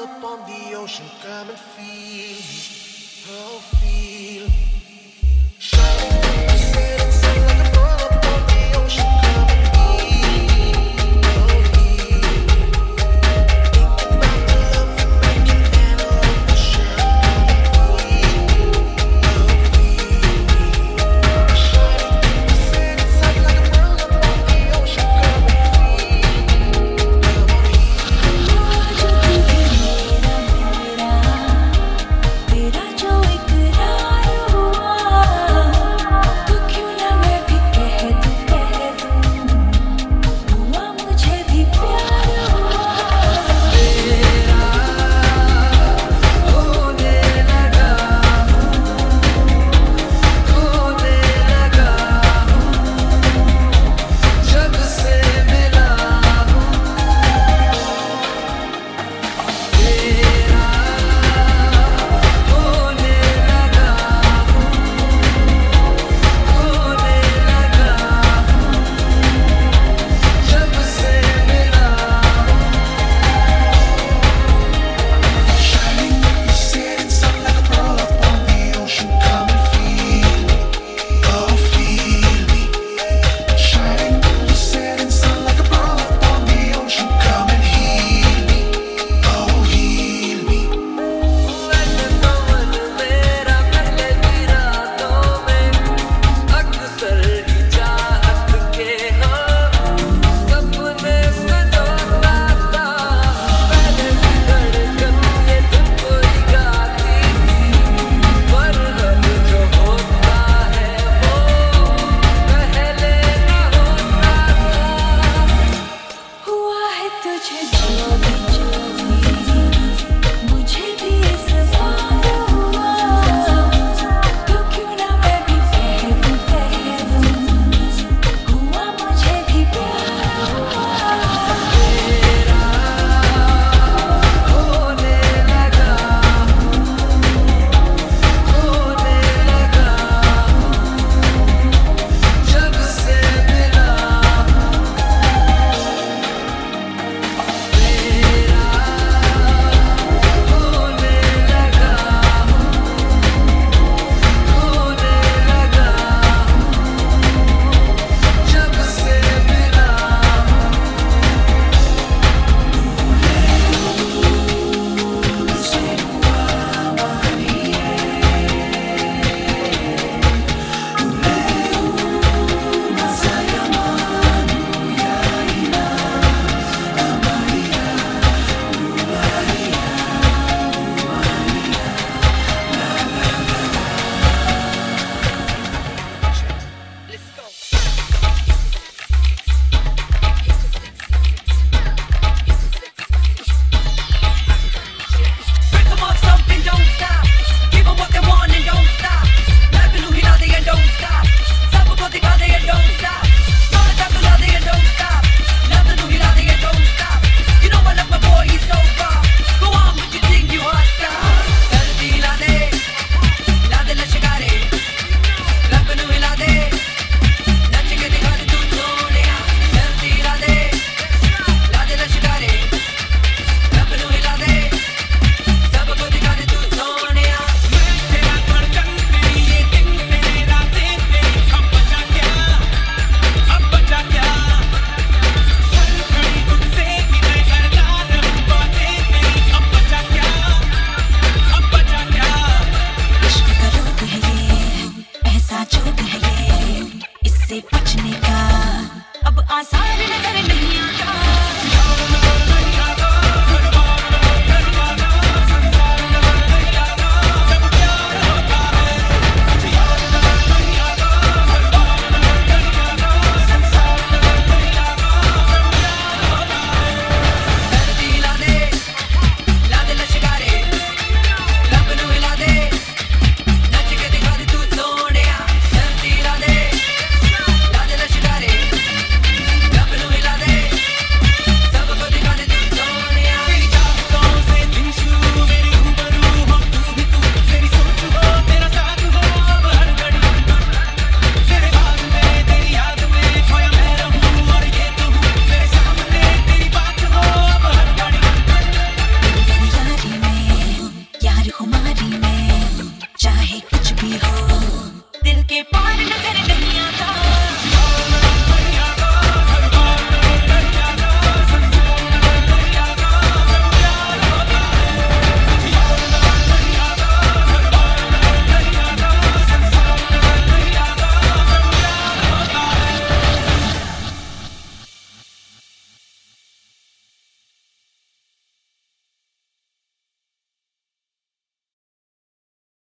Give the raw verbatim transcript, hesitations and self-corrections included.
up on the ocean, come and feel me, oh feel me. Shining in the setting sun like a pearl up on the ocean, come and feel me, oh feel me. Think about the love we make and handle of the shine, come and feel me, oh feel me. Shining in the setting sun like a pearl up on the ocean, come and feel me, come on heal तेरा जो इकरार हुआ तो क्यों ना मैं भी कह दूं कह दूं हुआ मुझे भी प्यार हुआ तेरा होने लगा होने लगा जब से मिला तेरा होने लगा होने लगा जब से मिला Shining in the setting sun like a pearl up on the ocean, come and feel me, oh feel me. Shining in the setting sun like a pearl up on the ocean, come and heal me, oh heal me. वैसे तो मन मेरा पहले भी रातों में अक्सर ही चाहत के हाँ सपने सजोता था पहले भी धड़कन ये धुन कोई गाती थी पर अब जो होता है वो पहले न होता था हुआ है तुझे जो भी जो